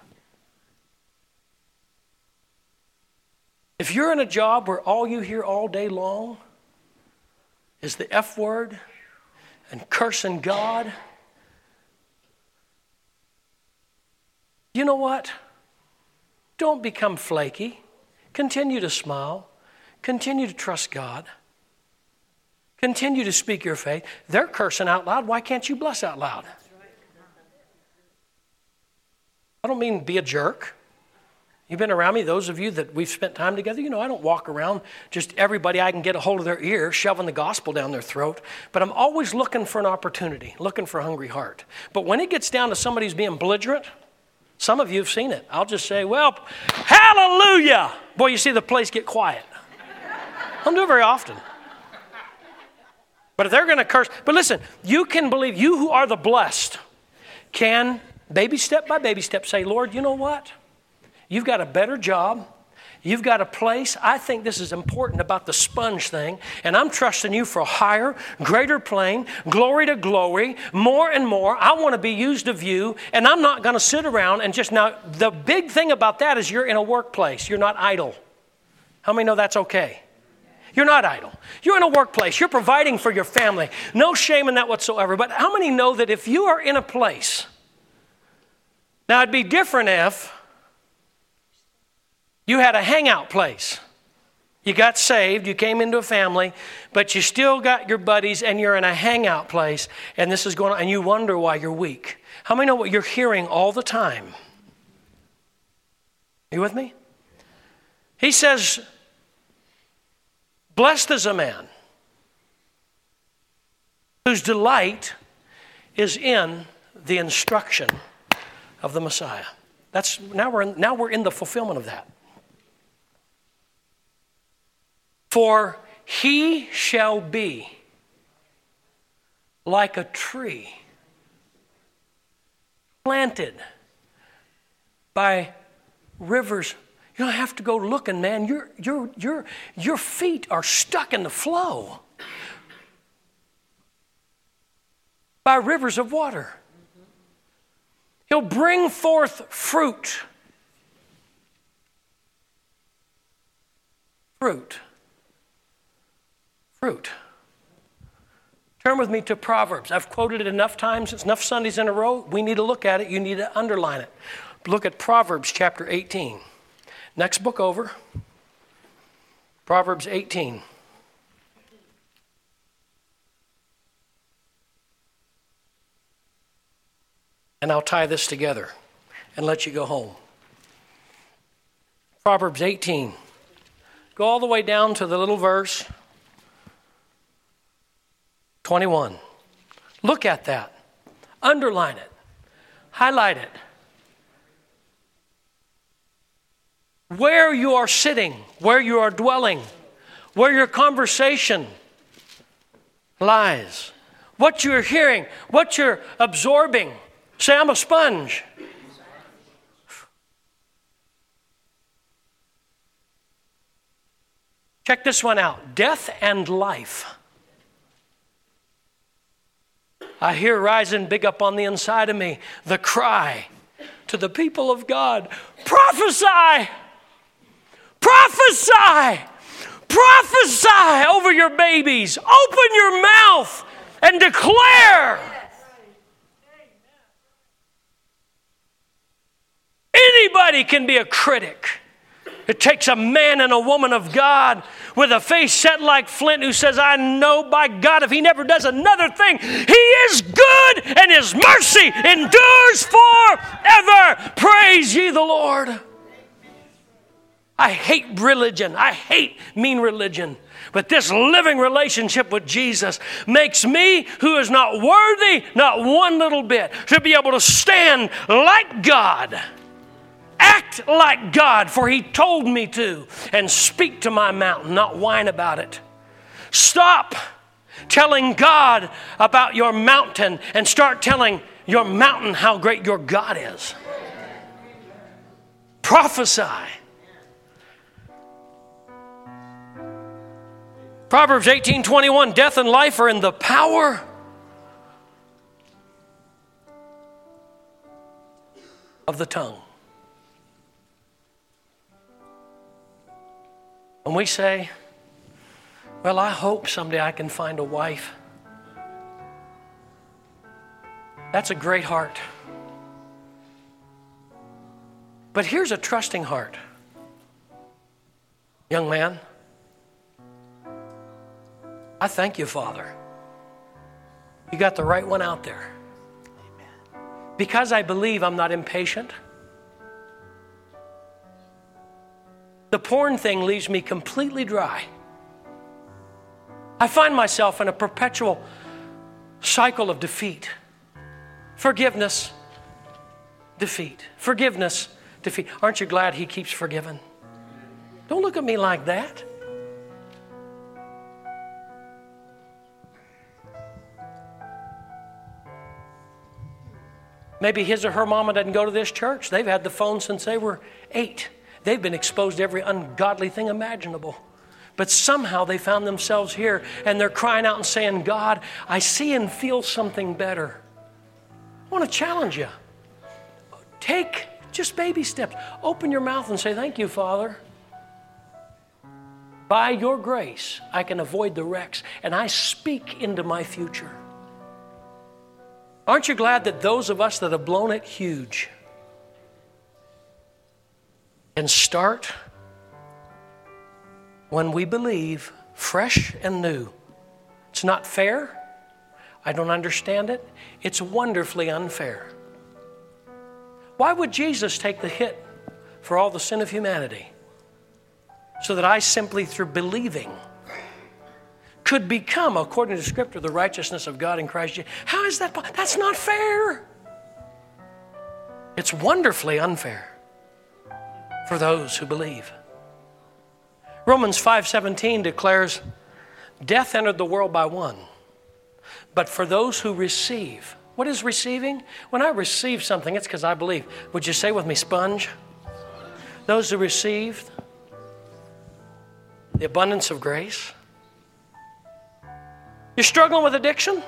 If you're in a job where all you hear all day long is the F word and cursing God, you know what? Don't become flaky. Continue to smile. Continue to trust God. Continue to speak your faith. They're cursing out loud. Why can't you bless out loud? I don't mean be a jerk. You've been around me, those of you that we've spent time together, you know I don't walk around just everybody I can get a hold of their ear, shoving the gospel down their throat. But I'm always looking for an opportunity, looking for a hungry heart. But when it gets down to somebody who's being belligerent, some of you have seen it. I'll just say, well, hallelujah. Boy, you see the place get quiet. I don't do it very often. But if they're going to curse, but listen, you can believe, you who are the blessed can baby step by baby step say, Lord, you know what? You've got a better job. You've got a place. I think this is important about the sponge thing. And I'm trusting you for a higher, greater plane, glory to glory, more and more. I want to be used of you. And I'm not going to sit around and just, now, the big thing about that is you're in a workplace. You're not idle. How many know that's okay? You're not idle. You're in a workplace. You're providing for your family. No shame in that whatsoever. But how many know that if you are in a place, now it'd be different if you had a hangout place You got saved, you came into a family, but you still got your buddies and you're in a hangout place and this is going on and you wonder why you're weak. How many know what you're hearing all the time? Are you with me? He says, blessed is a man whose delight is in the instruction of the Messiah. That's now we're in, now we're in the fulfillment of that. For he shall be like a tree planted by rivers. You don't have to go looking, man. Your, your, your, your feet are stuck in the flow by rivers of water. He'll bring forth fruit. Fruit. Fruit. Turn with me to Proverbs. I've quoted it enough times. It's enough Sundays in a row. We need to look at it. You need to underline it. Look at Proverbs chapter eighteen. Next book over. Proverbs eighteen. And I'll tie this together and let you go home. Proverbs eighteen. Go all the way down to the little verse twenty-one. Look at that. Underline it. Highlight it. Where you are sitting, where you are dwelling, where your conversation lies, what you're hearing, what you're absorbing. Say, I'm a sponge. Check this one out. Death and life. I hear rising big up on the inside of me the cry to the people of God. Prophesy! Prophesy! Prophesy over your babies. Open your mouth and declare. Anybody can be a critic. It takes a man and a woman of God with a face set like flint who says, I know by God if he never does another thing, he is good and his mercy endures forever. Praise ye the Lord. I hate religion. I hate mean religion. But this living relationship with Jesus makes me, who is not worthy, not one little bit, to be able to stand like God. Act like God, for he told me to, and speak to my mountain, not whine about it. Stop telling God about your mountain and start telling your mountain how great your God is. Prophesy. Proverbs eighteen twenty-one, death and life are in the power of the tongue. When we say, well, I hope someday I can find a wife. That's a great heart. But here's a trusting heart. Young man, I thank you, Father. You got the right one out there. Amen. Because I believe I'm not impatient. The porn thing leaves me completely dry. I find myself in a perpetual cycle of defeat. Forgiveness, defeat. Forgiveness, defeat. Aren't you glad he keeps forgiving? Don't look at me like that. Maybe his or her mama doesn't go to this church. They've had the phone since they were eight. They've been exposed to every ungodly thing imaginable. But somehow they found themselves here and they're crying out and saying, God, I see and feel something better. I want to challenge you. Take just baby steps. Open your mouth and say, thank you, Father. By your grace, I can avoid the wrecks and I speak into my future. Aren't you glad that those of us that have blown it huge and start when we believe fresh and new. It's not fair. I don't understand it. It's wonderfully unfair. Why would Jesus take the hit for all the sin of humanity so that I simply through believing could become, according to Scripture, the righteousness of God in Christ Jesus? How is that? That's not fair. It's wonderfully unfair for those who believe. Romans five seventeen declares, death entered the world by one, but for those who receive. What is receiving? When I receive something, it's because I believe. Would you say with me, sponge? Those who received the abundance of grace. You're struggling with addiction?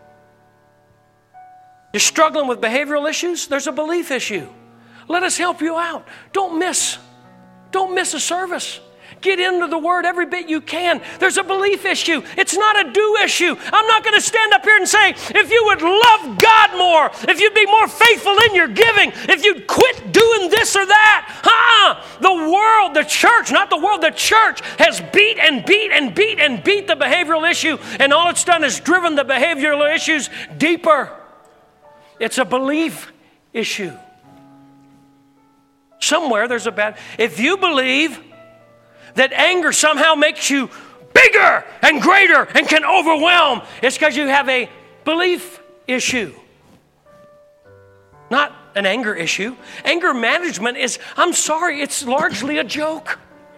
You're struggling with behavioral issues? There's a belief issue. Let us help you out. Don't miss. Don't miss a service. Get into the Word every bit you can. There's a belief issue. It's not a do issue. I'm not going to stand up here and say, if you would love God more, if you'd be more faithful in your giving, if you'd quit doing this or that. Ah, the world, the church, not the world, the church has beat and beat and beat and beat the behavioral issue, and all it's done is driven the behavioral issues deeper. It's a belief issue. Somewhere there's a bad... If you believe that anger somehow makes you bigger and greater and can overwhelm, it's because you have a belief issue, not an anger issue. Anger management is, I'm sorry, it's largely a joke.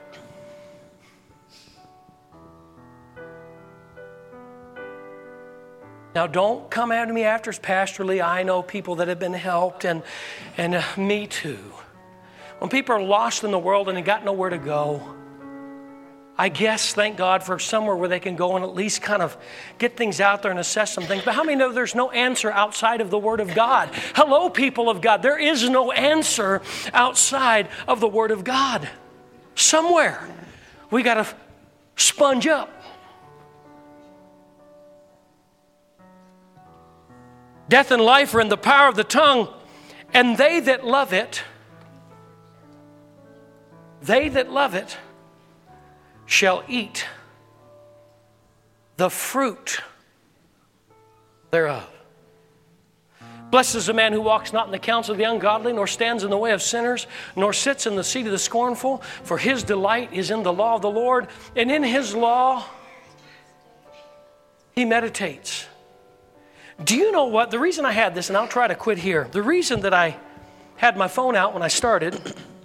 Now, don't come at me after it's pastorally. I know people that have been helped, and, and uh, me too. When people are lost in the world and they got nowhere to go, I guess, thank God for somewhere where they can go and at least kind of get things out there and assess some things. But how many know there's no answer outside of the Word of God? Hello, people of God. There is no answer outside of the Word of God. Somewhere we got to sponge up. Death and life are in the power of the tongue, and they that love it, they that love it, shall eat the fruit thereof. Blessed is the man who walks not in the counsel of the ungodly, nor stands in the way of sinners, nor sits in the seat of the scornful, for his delight is in the law of the Lord, and in his law he meditates. Do you know what? The reason I had this, and I'll try to quit here, the reason that I had my phone out when I started,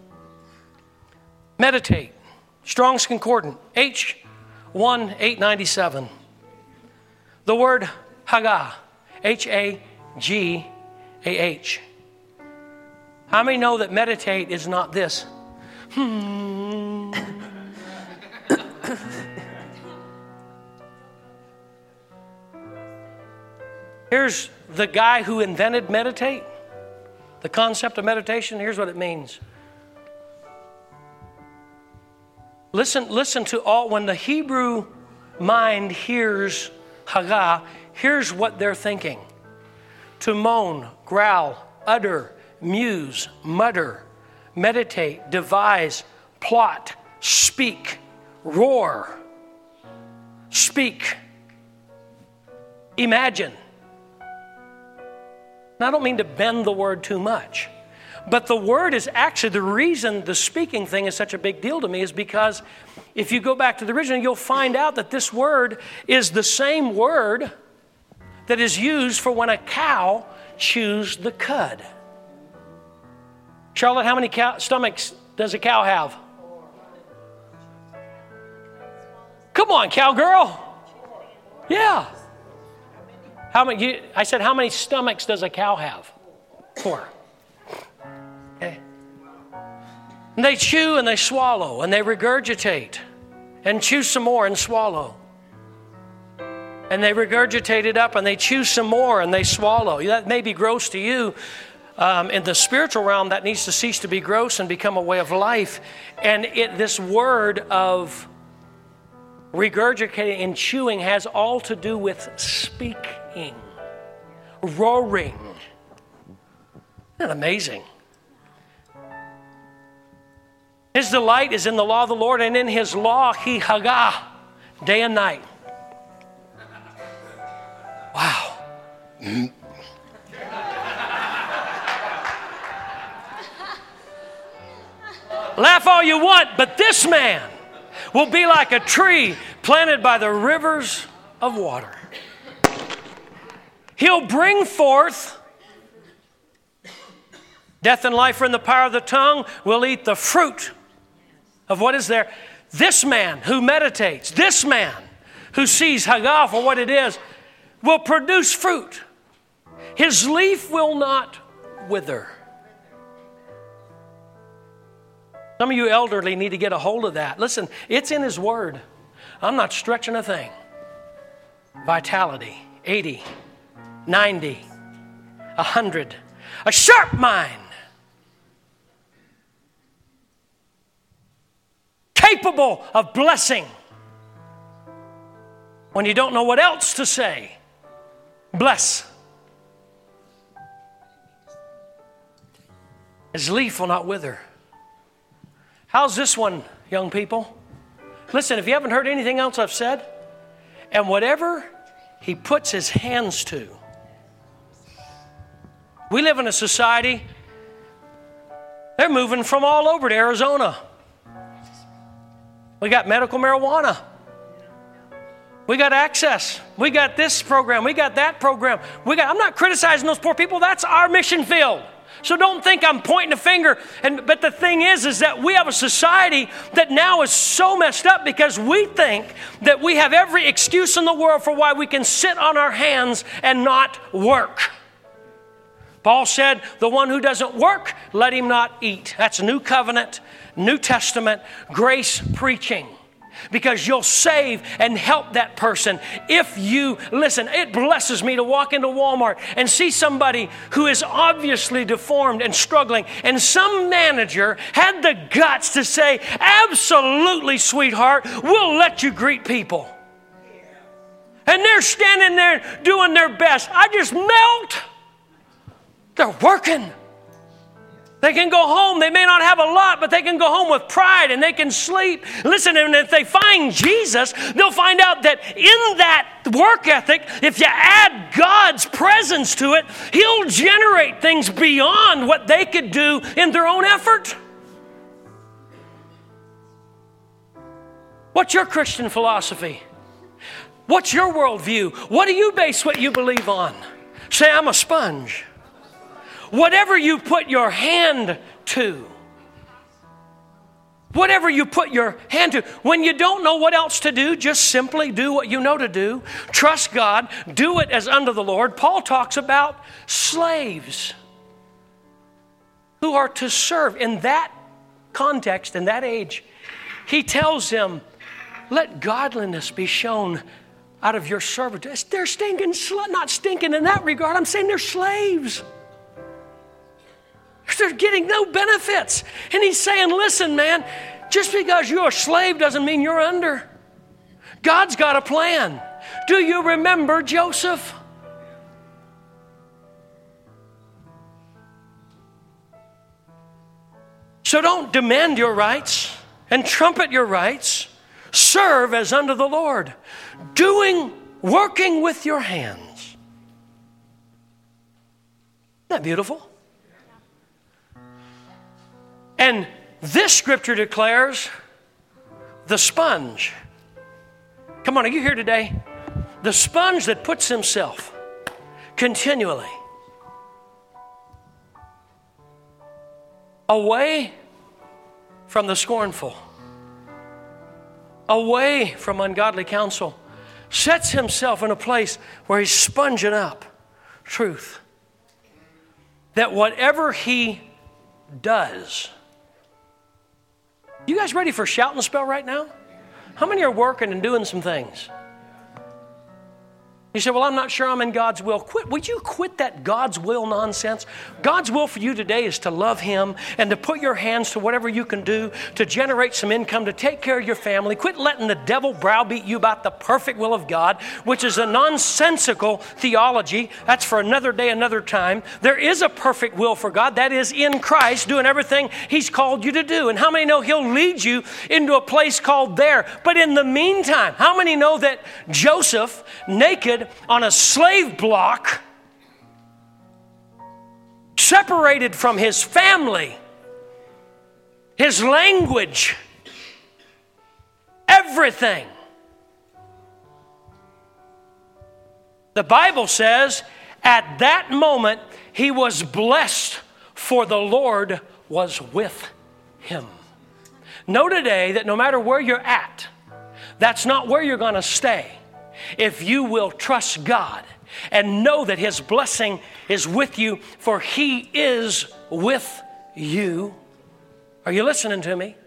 meditate. Strong's Concordant, H one eight ninety-seven. The word Hagah, H A G A H. How many know that meditate is not this? Hmm. Here's the guy who invented meditate. The concept of meditation, here's what it means. Listen, listen to all, when the Hebrew mind hears Hagah, here's what they're thinking. To moan, growl, utter, muse, mutter, meditate, devise, plot, speak, roar, speak, imagine. Now, I don't mean to bend the word too much. But the word is actually, the reason the speaking thing is such a big deal to me is because if you go back to the original, you'll find out that this word is the same word that is used for when a cow chews the cud. Charlotte, how many cow- stomachs does a cow have? Come on, cowgirl. Yeah. How many? You, I said, how many stomachs does a cow have? Four. Okay. And they chew and they swallow and they regurgitate and chew some more and swallow. And they regurgitate it up and they chew some more and they swallow. That may be gross to you. Um, in the spiritual realm, that needs to cease to be gross and become a way of life. And it, this word of regurgitating and chewing has all to do with speaking, roaring. Isn't that amazing? His delight is in the law of the Lord, and in His law He hagah, day and night. Wow. Laugh all you want, but this man will be like a tree planted by the rivers of water. He'll bring forth. Death and life are in the power of the tongue. We'll eat the fruit of what is there. This man who meditates, this man who sees hagah for what it is, will produce fruit. His leaf will not wither. Some of you elderly need to get a hold of that. Listen, it's in His Word. I'm not stretching a thing. Vitality, eighty, ninety, one hundred. A sharp mind. Capable of blessing. When you don't know what else to say, bless. His leaf will not wither. How's this one, young people? Listen, if you haven't heard anything else I've said, and whatever he puts his hands to. We live in a society, they're moving from all over to Arizona. We got medical marijuana. We got access. We got this program. We got that program. We got. I'm not criticizing those poor people. That's our mission field. So don't think I'm pointing a finger. And but the thing is, is that we have a society that now is so messed up because we think that we have every excuse in the world for why we can sit on our hands and not work. Paul said, the one who doesn't work, let him not eat. That's New Covenant, New Testament, grace preaching. Because you'll save and help that person if you, listen, it blesses me to walk into Walmart and see somebody who is obviously deformed and struggling, and some manager had the guts to say, absolutely, sweetheart, we'll let you greet people. And they're standing there doing their best. I just melt. They're working. They can go home. They may not have a lot, but they can go home with pride and they can sleep. Listen, and if they find Jesus, they'll find out that in that work ethic, if you add God's presence to it, He'll generate things beyond what they could do in their own effort. What's your Christian philosophy? What's your worldview? What do you base what you believe on? Say, I'm a sponge. Whatever you put your hand to, whatever you put your hand to, when you don't know what else to do, just simply do what you know to do. Trust God. Do it as unto the Lord. Paul talks about slaves who are to serve. In that context, in that age, he tells them, let godliness be shown out of your servitude. They're stinking, not stinking in that regard. I'm saying they're slaves. They're getting no benefits. And he's saying, listen, man, just because you're a slave doesn't mean you're under. God's got a plan. Do you remember Joseph? So don't demand your rights and trumpet your rights. Serve as unto the Lord. Doing, working with your hands. Isn't that beautiful? And this scripture declares the sponge. Come on, are you here today? The sponge that puts himself continually away from the scornful, away from ungodly counsel, sets himself in a place where he's sponging up truth. That whatever he does. You guys ready for a shouting spell right now? How many are working and doing some things? You say, well, I'm not sure I'm in God's will. Quit. Would you quit that God's will nonsense? God's will for you today is to love Him and to put your hands to whatever you can do to generate some income, to take care of your family. Quit letting the devil browbeat you about the perfect will of God, which is a nonsensical theology. That's for another day, another time. There is a perfect will for God. That is in Christ, doing everything He's called you to do. And how many know He'll lead you into a place called there? But in the meantime, how many know that Joseph, naked, on a slave block, separated from his family, his language, everything. The Bible says at that moment he was blessed, for the Lord was with him. Know today that no matter where you're at, that's not where you're going to stay. If you will trust God and know that His blessing is with you, for He is with you. Are you listening to me?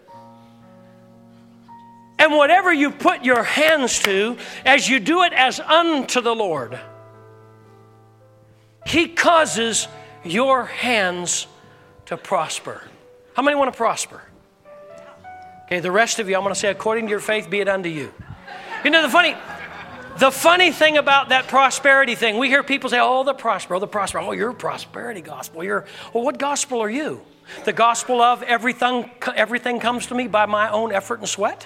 And whatever you put your hands to, as you do it as unto the Lord, He causes your hands to prosper. How many want to prosper? Okay, the rest of you, I'm going to say, according to your faith, be it unto you. You know, the funny... The funny thing about that prosperity thing, we hear people say, oh, the prosper, oh, the prosper, oh, you're a prosperity gospel. You're, well, what gospel are you? The gospel of everything, everything comes to me by my own effort and sweat?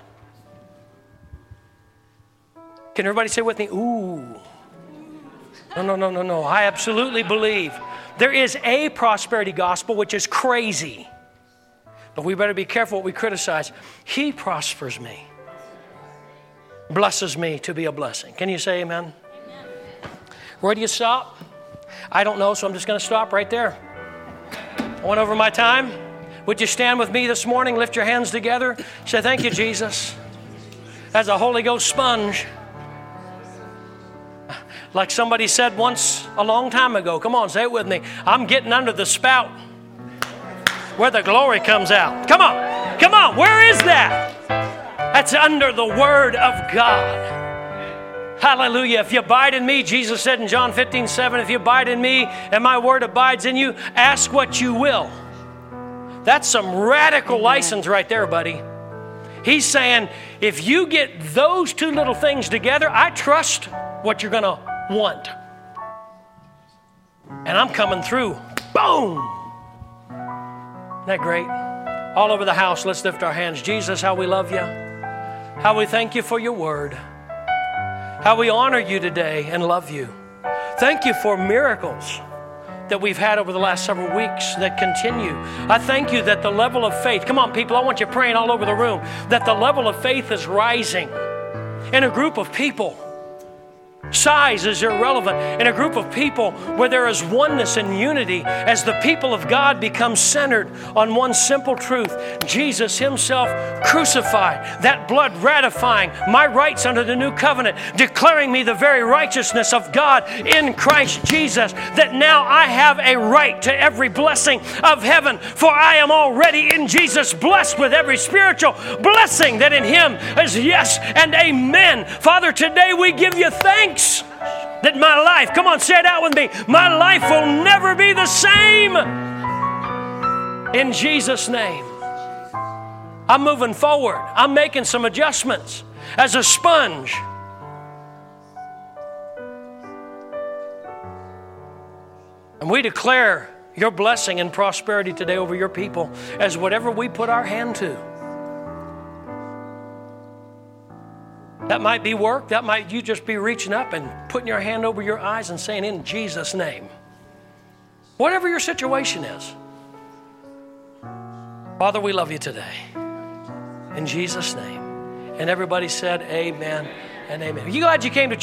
Can everybody say with me, ooh? No, no, no, no, no. I absolutely believe there is a prosperity gospel, which is crazy. But we better be careful what we criticize. He prospers me. Blesses me to be a blessing. Can you say amen? Amen. Where do you stop? I don't know, so I'm just going to stop right there. I went over my time. Would you stand with me this morning? Lift your hands together. Say, thank you, Jesus. As a Holy Ghost sponge. Like somebody said once a long time ago. Come on, say it with me. I'm getting under the spout where the glory comes out. Come on. Come on. Where is that? That's under the Word of God. Hallelujah. If you abide in me, Jesus said in John fifteen seven, if you abide in me and my Word abides in you, ask what you will. That's some radical license right there, buddy. He's saying, if you get those two little things together, I trust what you're going to want. And I'm coming through. Boom! Isn't that great? All over the house, let's lift our hands. Jesus, how we love you. How we thank you for your word. How we honor you today and love you. Thank you for miracles that we've had over the last several weeks that continue. I thank you that the level of faith, come on people, I want you praying all over the room, that the level of faith is rising in a group of people. Size is irrelevant. In a group of people where there is oneness and unity as the people of God become centered on one simple truth. Jesus Himself crucified, that blood ratifying my rights under the new covenant, declaring me the very righteousness of God in Christ Jesus, that now I have a right to every blessing of heaven, for I am already in Jesus blessed with every spiritual blessing that in Him is yes and amen. Father, today we give you thanks that my life, come on, say it out with me, my life will never be the same. In Jesus' name. I'm moving forward. I'm making some adjustments as a sponge. And we declare your blessing and prosperity today over your people as whatever we put our hand to. That might be work. That might you just be reaching up and putting your hand over your eyes and saying, in Jesus' name. Whatever your situation is. Father, we love you today. In Jesus' name. And everybody said amen and amen. Are you glad you came to church?